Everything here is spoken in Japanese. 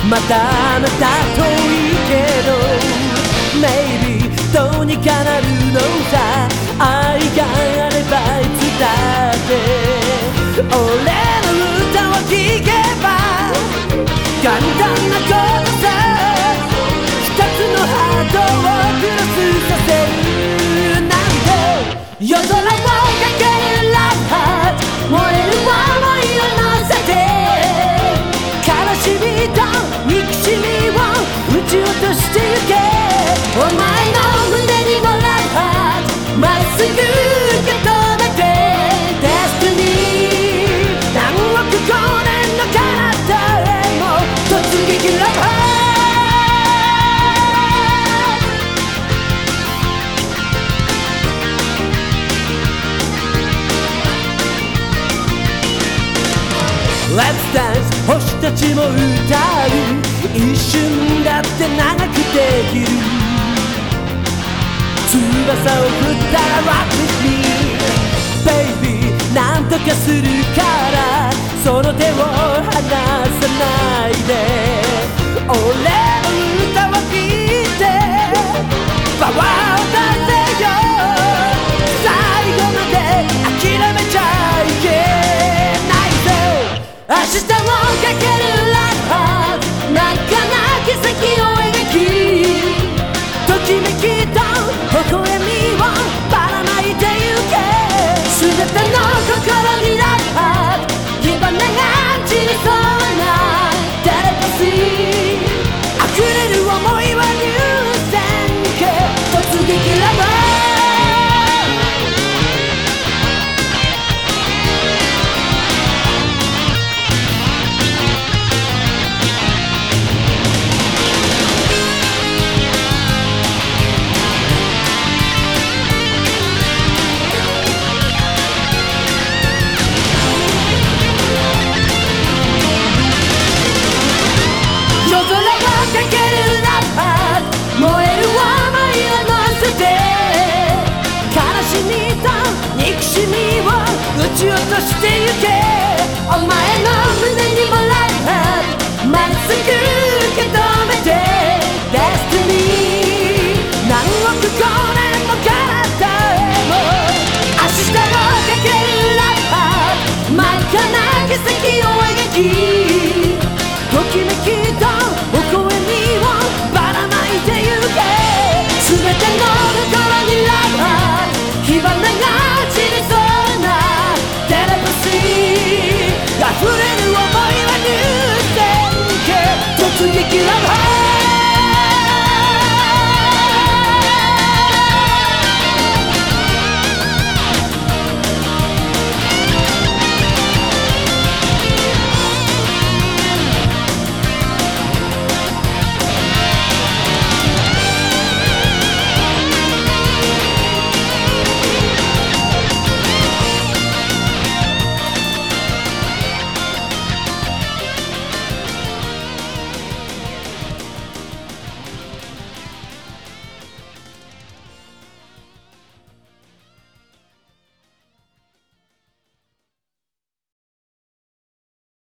またまた遠いけど Maybe どうにかなるのさ愛があればいつだって俺の歌を聴けば簡単なことさ一つのハートをクロスさせるなんて夜空をかけるラブハート燃える想いを乗せて悲しみと憎しみを撃ち落としてゆけお前の胸にもラブハートまっすぐ受け止めて Destiny 何億光年の彼方へも突撃ラブハートLet's dance 星たちも歌う一瞬だって長くできる翼を振ったら Rock with me Baby なんとかするからその手を離さないで俺の歌を聴いてパワーを出せよ最後まで諦めちゃいけないぜ明日をかけるラブハート真っ赤な奇跡を描きときめきと微笑みをばらまいてゆけ全ての心にラブハート火花が散りそうなテレパシー溢れる想いは流線形突撃ラブハート撃ち落としてゆけお前の胸にもラブハートまっすぐ受け止めて Destiny 何億光年の彼方へも明日をかけるラブハート真っ赤な奇跡を描き